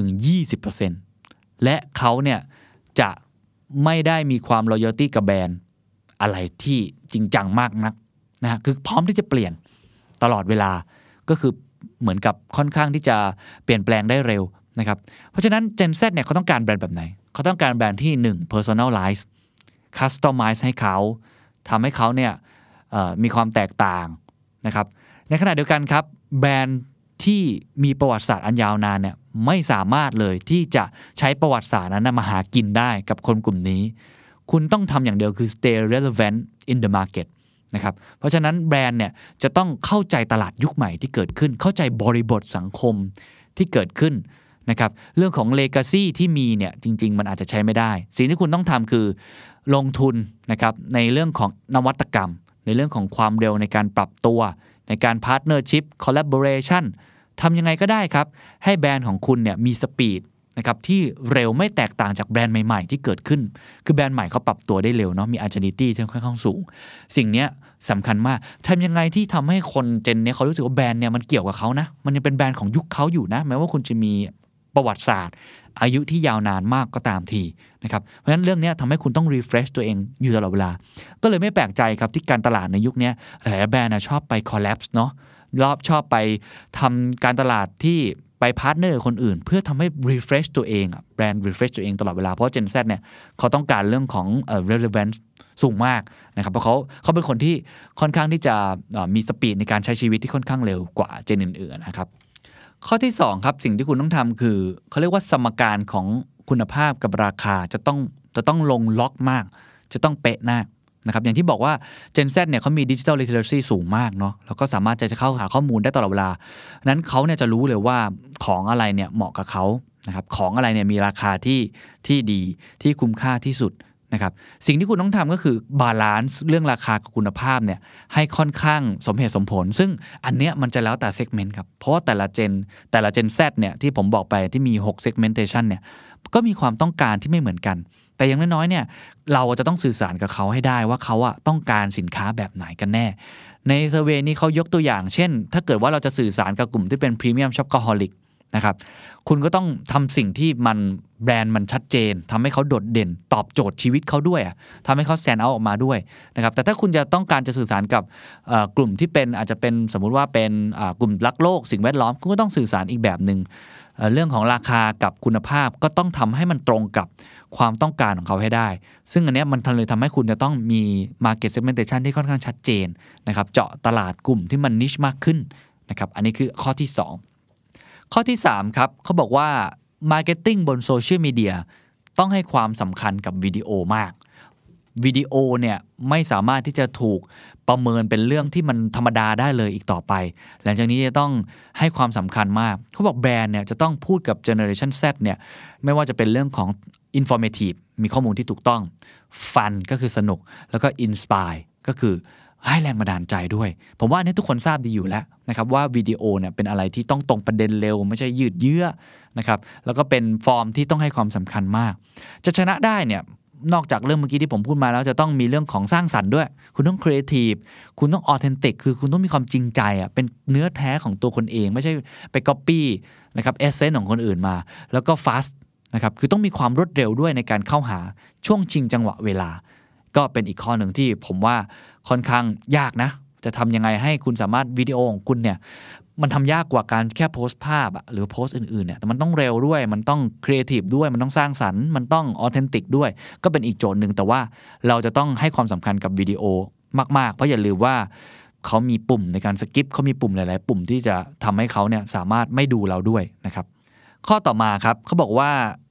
20% และเขาเนี่ยจะไม่ได้มีความ loyalty กับแบรนด์อะไรที่จริงจังมากนักนะฮะคือพร้อมที่จะเปลี่ยนตลอดเวลาก็คือเหมือนกับค่อนข้างที่จะเปลี่ยนแปลงได้เร็วนะครับเพราะฉะนั้น Gen Z เนี่ยเขาต้องการแบรนด์แบบไหนเขาต้องการแบรนด์ที่1 personalize customize ให้เขาทำให้เขาเนี่ยมีความแตกต่างนะครับในขณะเดียวกันครับแบรนด์ที่มีประวัติศาสตร์อันยาวนานเนี่ยไม่สามารถเลยที่จะใช้ประวัติศาสตร์นั้นมาหากินได้กับคนกลุ่มนี้คุณต้องทำอย่างเดียวคือ stay relevant in the market นะครับเพราะฉะนั้นแบรนด์เนี่ยจะต้องเข้าใจตลาดยุคใหม่ที่เกิดขึ้นเข้าใจบริบทสังคมที่เกิดขึ้นนะครับเรื่องของ legacy ที่มีเนี่ยจริงๆมันอาจจะใช้ไม่ได้สิ่งที่คุณต้องทำคือลงทุนนะครับในเรื่องของนวัตกรรมในเรื่องของความเร็วในการปรับตัวในการ partnership collaboration ทำยังไงก็ได้ครับให้แบรนด์ของคุณเนี่ยมีสปีดนะครับที่เร็วไม่แตกต่างจากแบรนด์ใหม่ๆที่เกิดขึ้นคือแบรนด์ใหม่เขาปรับตัวได้เร็วเนาะมี agility ที่ค่อนข้างสูงสิ่งนี้สำคัญมากทำยังไงที่ทำให้คนเจนเนี่ยเขารู้สึกว่าแบรนด์เนี่ยมันเกี่ยวกับเขานะมันยังเป็นแบรนด์ของยุคเขาอยู่นะแม้ว่าคุณจะมีประวัติศาสตร์อายุที่ยาวนานมากก็ตามทีนะครับเพราะฉะนั้นเรื่องนี้ทำให้คุณต้อง refresh ตัวเองอยู่ตลอดเวลาก็เลยไม่แปลกใจครับที่การตลาดในยุคนี้หลายแบรนด์ชอบไป collapse เนาะชอบไปทำการตลาดที่ไปพาร์ทเนอร์คนอื่นเพื่อทำให้ refresh ตัวเองแบรนด์ refresh ตัวเองตลอดเวลาเพราะ Gen Z เนี่ยเขาต้องการเรื่องของrelevance สูงมากนะครับเพราะเขาเป็นคนที่ค่อนข้างที่จะมีสปีดในการใช้ชีวิตที่ค่อนข้างเร็วกว่าเจนอื่นๆนะครับข้อที่2ครับสิ่งที่คุณต้องทำคือเขาเรียกว่าสมการของคุณภาพกับราคาจะต้องลงล็อกมากจะต้องเป๊ะมากนะครับอย่างที่บอกว่า Gen Z เนี่ยเขามี Digital Literacy สูงมากเนาะแล้วก็สามารถจะเข้าหาข้อมูลได้ตลอดเวลานั้นเขาเนี่ยจะรู้เลยว่าของอะไรเนี่ยเหมาะกับเขานะครับของอะไรเนี่ยมีราคาที่ดีที่คุ้มค่าที่สุดนะครับสิ่งที่คุณต้องทำก็คือบาลานซ์เรื่องราคากับคุณภาพเนี่ยให้ค่อนข้างสมเหตุสมผลซึ่งอันเนี้ยมันจะแล้วแต่เซกเมนต์ครับเพราะว่าแต่ละเจน Z เนี่ยที่ผมบอกไปที่มี6 segmentation เนี่ยก็มีความต้องการที่ไม่เหมือนกันแต่อย่างน้อยๆเนี่ยเราจะต้องสื่อสารกับเขาให้ได้ว่าเขาต้องการสินค้าแบบไหนกันแน่ในเซอร์เวย์นี้เขายกตัวอย่างเช่นถ้าเกิดว่าเราจะสื่อสารกับกลุ่มที่เป็น Premium Shopaholic นะครับคุณก็ต้องทำสิ่งที่มันแบรนด์มันชัดเจนทำให้เขาโดดเด่นตอบโจทย์ชีวิตเขาด้วยทำให้เขา stand out ออกมาด้วยนะครับแต่ถ้าคุณจะต้องการจะสื่อสารกับกลุ่มที่เป็นอาจจะเป็นสมมุติว่าเป็นกลุ่มรักโลกสิ่งแวดล้อมคุณก็ต้องสื่อสารอีกแบบนึงเรื่องของราคากับคุณภาพก็ต้องทำให้มันตรงกับความต้องการของเขาให้ได้ซึ่งอันนี้มันเลยทำให้คุณจะต้องมี market segmentation ที่ค่อนข้างชัดเจนนะครับเจาะตลาดกลุ่มที่มัน niche มากขึ้นนะครับอันนี้คือข้อที่2ข้อที่3ครับเขาบอกว่า marketing บนโซเชียลมีเดียต้องให้ความสำคัญกับวิดีโอมากวิดีโอเนี่ยไม่สามารถที่จะถูกประเมินเป็นเรื่องที่มันธรรมดาได้เลยอีกต่อไปหลังจากนี้จะต้องให้ความสำคัญมากเขาบอกแบรนด์เนี่ยจะต้องพูดกับ Generation Z เนี่ยไม่ว่าจะเป็นเรื่องของ informative มีข้อมูลที่ถูกต้อง fun ก็คือสนุกแล้วก็ inspire ก็คือให้แรงบันดาลใจด้วยผมว่าอันนี้ทุกคนทราบดีอยู่แล้วนะครับว่าวิดีโอเนี่ยเป็นอะไรที่ต้องตรงประเด็นเร็วไม่ใช่ยืดเยื้อนะครับแล้วก็เป็นฟอร์มที่ต้องให้ความสำคัญมากจะชนะได้เนี่ยนอกจากเรื่องเมื่อกี้ที่ผมพูดมาแล้วจะต้องมีเรื่องของสร้างสรรค์ด้วยคุณต้องครีเอทีฟคุณต้องออเทนติกคือคุณต้องมีความจริงใจเป็นเนื้อแท้ของตัวคนเองไม่ใช่ไปก๊อปปี้นะครับเอเซนส์ของคนอื่นมาแล้วก็ฟาสต์นะครับคือต้องมีความรวดเร็วด้วยในการเข้าหาช่วงชิงจังหวะเวลาก็เป็นอีกข้อหนึ่งที่ผมว่าค่อนข้างยากนะจะทำยังไงให้คุณสามารถวิดีโอของคุณเนี่ยมันทำยากกว่าการแค่โพสต์ภาพหรือโพสต์อื่นๆเนี่ยแต่มันต้องเร็วด้วยมันต้องครีเอทีฟด้วยมันต้องสร้างสรรค์มันต้องออเทนติกด้วยก็เป็นอีกโจทย์หนึ่งแต่ว่าเราจะต้องให้ความสำคัญกับวิดีโอมากๆเพราะอย่าลืมว่าเขามีปุ่มในการสกิปเขามีปุ่มหลายๆปุ่มที่จะทำให้เขาเนี่ยสามารถไม่ดูเราด้วยนะครับข้อต่อมาครับเขาบอกว่า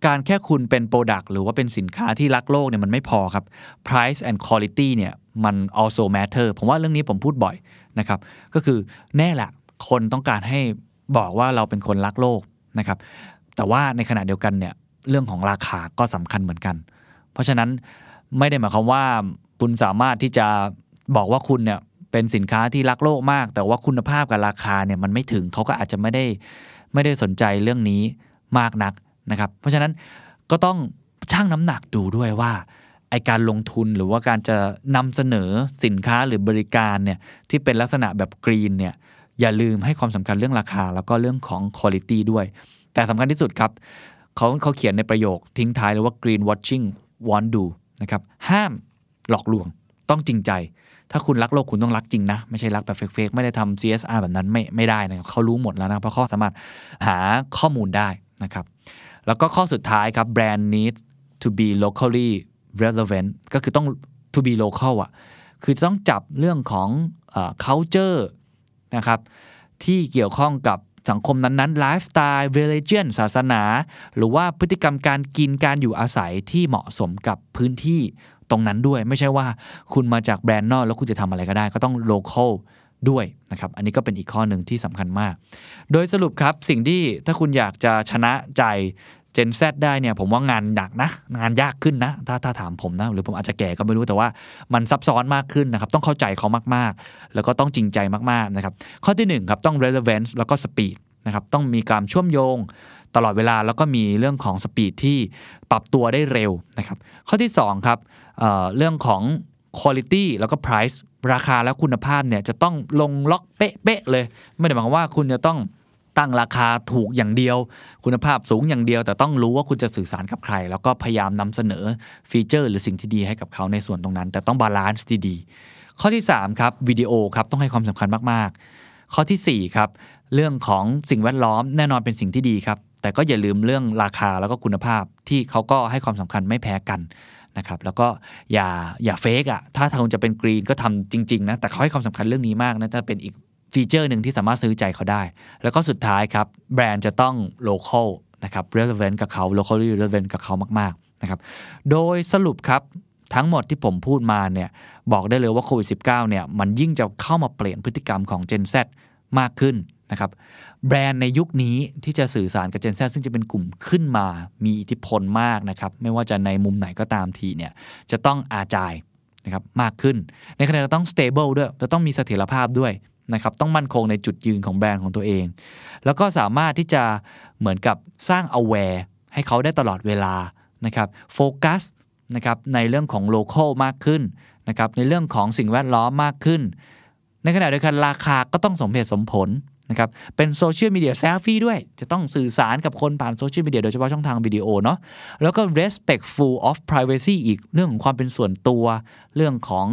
การแค่คุณเป็น product หรือว่าเป็นสินค้าที่รักโลกเนี่ยมันไม่พอครับ price and quality เนี่ยมัน also matter ผมว่าเรื่องนี้ผมพูดบ่อยนะครับก็คือแน่แหละคนต้องการให้บอกว่าเราเป็นคนรักโลกนะครับแต่ว่าในขณะเดียวกันเนี่ยเรื่องของราคาก็สำคัญเหมือนกันเพราะฉะนั้นไม่ได้หมายความว่าคุณสามารถที่จะบอกว่าคุณเนี่ยเป็นสินค้าที่รักโลกมากแต่ว่าคุณภาพกับราคาเนี่ยมันไม่ถึงเขาก็อาจจะไม่ได้สนใจเรื่องนี้มากนักนะครับเพราะฉะนั้นก็ต้องชั่งน้ำหนักดูด้วยว่าไอการลงทุนหรือว่าการจะนำเสนอสินค้าหรือบริการเนี่ยที่เป็นลักษณะแบบกรีนเนี่ยอย่าลืมให้ความสำคัญเรื่องราคาแล้วก็เรื่องของ quality ด้วยแต่สำคัญที่สุดครับเขาเขียนในประโยคทิ้งท้ายเลยว่า green watching won't do นะครับห้ามหลอกลวงต้องจริงใจถ้าคุณรักโลกคุณต้องรักจริงนะไม่ใช่รักแบบเฟกๆไม่ได้ทำ CSR แบบนั้นไม่ได้นะครับเขารู้หมดแล้วนะเพราะเขาสามารถหาข้อมูลได้นะครับแล้วก็ข้อสุดท้ายครับ brand need to be locally relevant ก็คือต้อง to be local อ่ะคือต้องจับเรื่องของculture นะครับที่เกี่ยวข้องกับสังคมนั้นๆไลฟ์สไตล์ religion ศาสนาหรือว่าพฤติกรรมการกินการอยู่อาศัยที่เหมาะสมกับพื้นที่ตรงนั้นด้วยไม่ใช่ว่าคุณมาจากแบรนด์นอกแล้วคุณจะทำอะไรก็ได้ก็ต้อง local ด้วยนะครับอันนี้ก็เป็นอีกข้อหนึ่งที่สำคัญมากโดยสรุปครับสิ่งที่ถ้าคุณอยากจะชนะใจ Gen Z ได้เนี่ยผมว่างานหนักนะงานยากขึ้นนะถ้าถามผมนะหรือผมอาจจะแก่ก็ไม่รู้แต่ว่ามันซับซ้อนมากขึ้นนะครับต้องเข้าใจเขามากๆแล้วก็ต้องจริงใจมากๆนะครับข้อที่1ครับต้อง relevance แล้วก็ speed นะครับต้องมีการเชื่อมโยงตลอดเวลาแล้วก็มีเรื่องของ speed ที่ปรับตัวได้เร็วนะครับข้อที่2ครับเรื่องของ quality แล้วก็ price ราคาและคุณภาพเนี่ยจะต้องลงล็อกเป๊ะๆเลยไม่ได้หมายความว่าคุณจะต้องตั้งราคาถูกอย่างเดียวคุณภาพสูงอย่างเดียวแต่ต้องรู้ว่าคุณจะสื่อสารกับใครแล้วก็พยายามนำเสนอฟีเจอร์หรือสิ่งที่ดีให้กับเขาในส่วนตรงนั้นแต่ต้องบาลานซ์ดีๆข้อที่3ครับวิดีโอครับต้องให้ความสำคัญมากๆข้อที่4ครับเรื่องของสิ่งแวดล้อมแน่นอนเป็นสิ่งที่ดีครับแต่ก็อย่าลืมเรื่องราคาแล้วก็คุณภาพที่เขาก็ให้ความสำคัญไม่แพ้กันนะครับแล้วก็อย่าเฟกอ่ะถ้าคุณจะเป็นกรีนก็ทำจริงๆนะแต่เขาให้ความสำคัญเรื่องนี้มากนะจะเป็นอีกฟีเจอร์หนึ่งที่สามารถซื้อใจเขาได้แล้วก็สุดท้ายครับแบรนด์จะต้อง local นะครับ relevant กับเขา locally relevant กับเขามากๆนะครับโดยสรุปครับทั้งหมดที่ผมพูดมาเนี่ยบอกได้เลยว่าโควิด -19 เนี่ยมันยิ่งจะเข้ามาเปลี่ยนพฤติกรรมของ Gen Z มากขึ้นนะครับแบรนด์ในยุคนี้ที่จะสื่อสารกับ Gen Z ซึ่งจะเป็นกลุ่มขึ้นมามีอิทธิพลมากนะครับไม่ว่าจะในมุมไหนก็ตามทีเนี่ยจะต้องอาจายนะครับมากขึ้นในขณะเดียวกันต้อง stable ด้วยจะต้องมีเสถียรภาพด้วยนะครับต้องมั่นคงในจุดยืนของแบรนด์ของตัวเองแล้วก็สามารถที่จะเหมือนกับสร้าง aware ให้เขาได้ตลอดเวลานะครับโฟกัสนะครับในเรื่องของ local มากขึ้นนะครับในเรื่องของสิ่งแวดล้อมมากขึ้นในขณะเดียวกันราคาก็ต้องสมเหตุสมผลนะครับเป็นโซเชียลมีเดียเซลฟี่ด้วยจะต้องสื่อสารกับคนผ่านโซเชียลมีเดียโดยเฉพาะช่องทางวิดีโอเนาะแล้วก็ respectful of privacy อีกเรื่องของความเป็นส่วนตัวเรื่องของ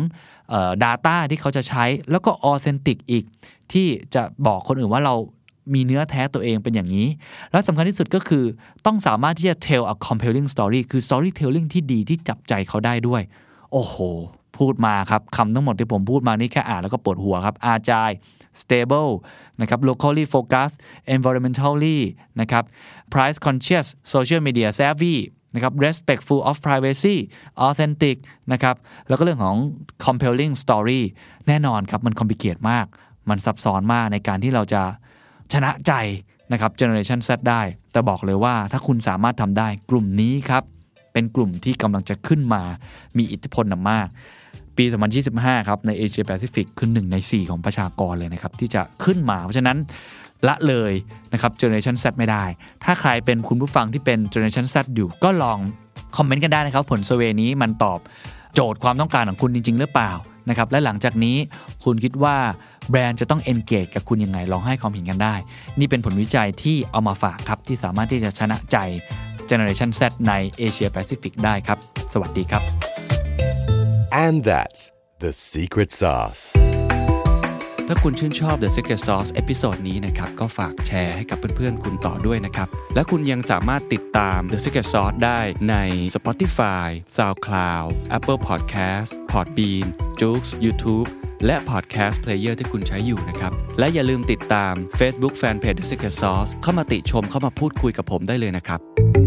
data ที่เขาจะใช้แล้วก็ authentic อีกที่จะบอกคนอื่นว่าเรามีเนื้อแท้ตัวเองเป็นอย่างนี้แล้วสำคัญที่สุดก็คือต้องสามารถที่จะ tell a compelling story คือ storytelling ที่ดีที่จับใจเขาได้ด้วยโอ้โหพูดมาครับคำทั้งหมดที่ผมพูดมานี่แค่อ่านแล้วก็ปวดหัวครับ agile stable นะครับ locally focused environmentally นะครับ price conscious social media savvy นะครับ respectful of privacy authentic นะครับแล้วก็เรื่องของ compelling story แน่นอนครับมัน complicated มากมันซับซ้อนมากในการที่เราจะชนะใจนะครับ generation Z ได้แต่บอกเลยว่าถ้าคุณสามารถทำได้กลุ่มนี้ครับเป็นกลุ่มที่กำลังจะขึ้นมามีอิทธิพลมากปี 2025 ครับในเอเชียแปซิฟิกคือ1ใน4ของประชากรเลยนะครับที่จะขึ้นมาเพราะฉะนั้นละเลยนะครับ Generation Z ไม่ได้ถ้าใครเป็นคุณผู้ฟังที่เป็น Generation Z อยู่ก็ลองคอมเมนต์กันได้นะครับผลเซอร์เวย์นี้มันตอบโจทย์ความต้องการของคุณจริงๆหรือเปล่านะครับและหลังจากนี้คุณคิดว่าแบรนด์จะต้อง engage กับคุณยังไงลองให้ความเห็นกันได้นี่เป็นผลวิจัยที่เอามาฝากครับที่สามารถที่จะชนะใจ Generation Z ในเอเชียแปซิฟิกได้ครับสวัสดีครับ And that's the secret sauce ถ้าคุณชื่นชอบ The Secret Sauce เอพิโซดนี้นะครับก็ฝากแชร์ให้กับเพื่อนๆคุณต่อด้วยนะครับและคุณยังสามารถติดตาม The Secret Sauce ได้ใน Spotify, SoundCloud, Apple Podcast, Podbean, Joox, YouTube และ Podcast Player ที่คุณใช้อยู่นะครับและอย่าลืมติดตาม Facebook Fanpage The Secret Sauce เข้ามาติชมเข้ามาพูดคุยกับผมได้เลยนะครับ